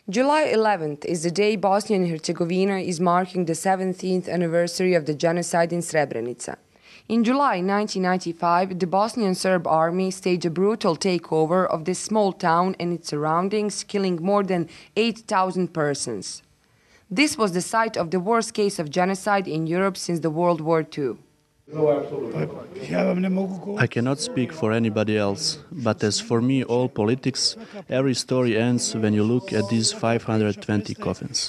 July 11th is the day Bosnia and Herzegovina is marking the 17th anniversary of the genocide in Srebrenica. In July 1995, the Bosnian Serb army staged a brutal takeover of this small town and its surroundings, killing more than 8,000 persons. This was the site of the worst case of genocide in Europe since the World War II. I cannot speak for anybody else, but as for me, all politics, every story ends when you look at these 520 coffins.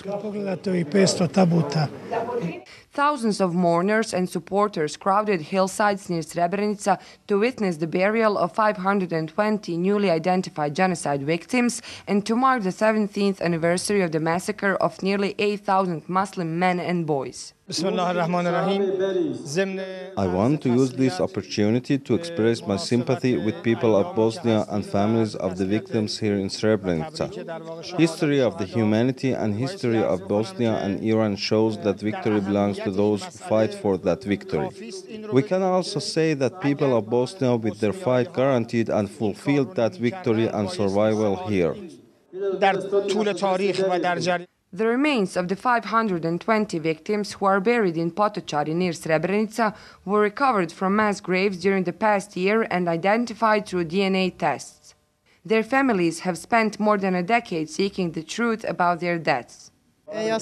Thousands of mourners and supporters crowded hillsides near Srebrenica to witness the burial of 520 newly identified genocide victims and to mark the 17th anniversary of the massacre of nearly 8,000 Muslim men and boys. I want to use this opportunity to express my sympathy with people of Bosnia and families of the victims here in Srebrenica. History of the humanity and history of Bosnia and Iran shows that victory belongs to those who fight for that victory. We can also say that people of Bosnia with their fight guaranteed and fulfilled that victory and survival here. The remains of the 520 victims who are buried in Potocari near Srebrenica were recovered from mass graves during the past year and identified through DNA tests. Their families have spent more than a decade seeking the truth about their deaths. I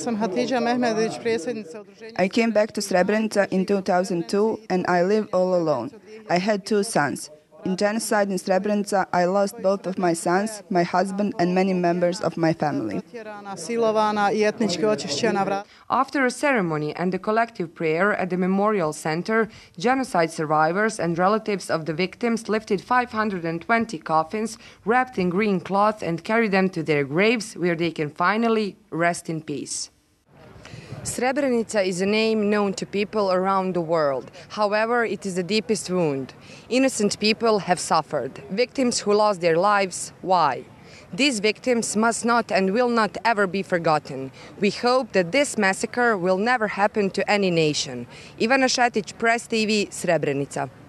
came back to Srebrenica in 2002 and I live all alone. I had 2 sons. In genocide in Srebrenica, I lost both of my sons, my husband, and many members of my family. After a ceremony and a collective prayer at the Memorial Center, genocide survivors and relatives of the victims lifted 520 coffins wrapped in green cloth and carried them to their graves, where they can finally rest in peace. Srebrenica is a name known to people around the world. However, it is the deepest wound. Innocent people have suffered. Victims who lost their lives, why? These victims must not and will not ever be forgotten. We hope that this massacre will never happen to any nation. Ivana Šetić, Press TV, Srebrenica.